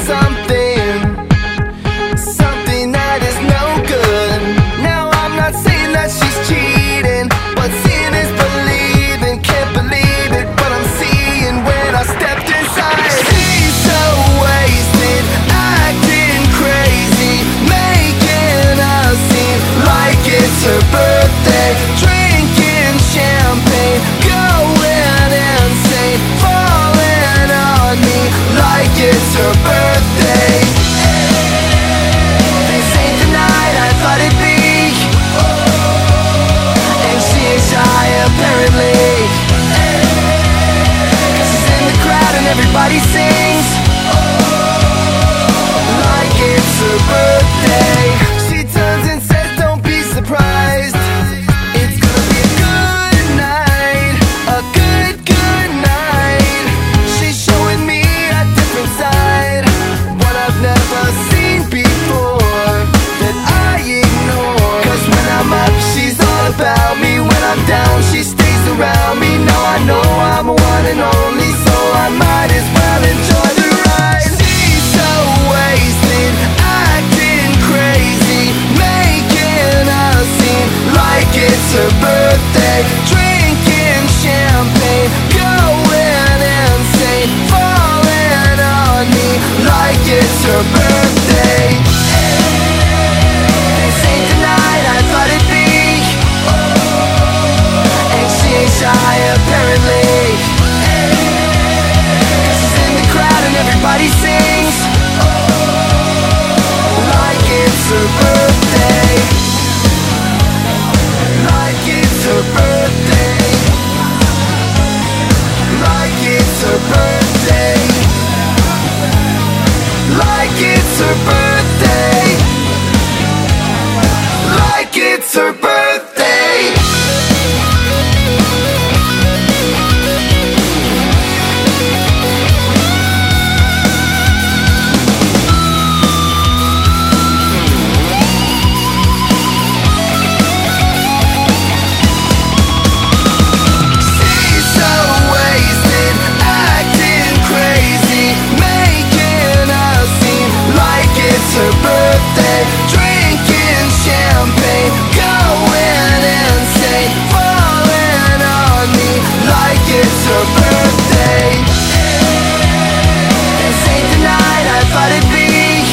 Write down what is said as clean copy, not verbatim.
something that is no good. Now I'm not saying that she's cheating, but seeing is believing. Can't believe it, what I'm seeing when I stepped inside. She's so wasted, acting crazy, making a scene like it's her birthday, drinking champagne, going insane, falling on me like it's her birthday. This ain't the night I thought it'd be, and she ain't shy apparently, 'cause she's in the crowd and everybody sings like it's her birthday. She turns and says don't be surprised, it's gonna be a good night, a good night. She's showing me a different side, what I've never seen before, that I ignore. 'Cause when I'm up, she's all about me, when I'm down, she stays around me. Now I know I'm one and only, so I might as well enjoy the ride. She's so wasted, acting crazy, making a scene like it's her birthday, drinking champagne, going insane, falling on me like it's her birthday. This ain't the night I thought it'd be, and she ain't shy apparently, 'cause she's in the crowd and everybody sings like it's her birthday, like it's her birthday, like it's her birthday, like it's her birthday, like it's her birthday.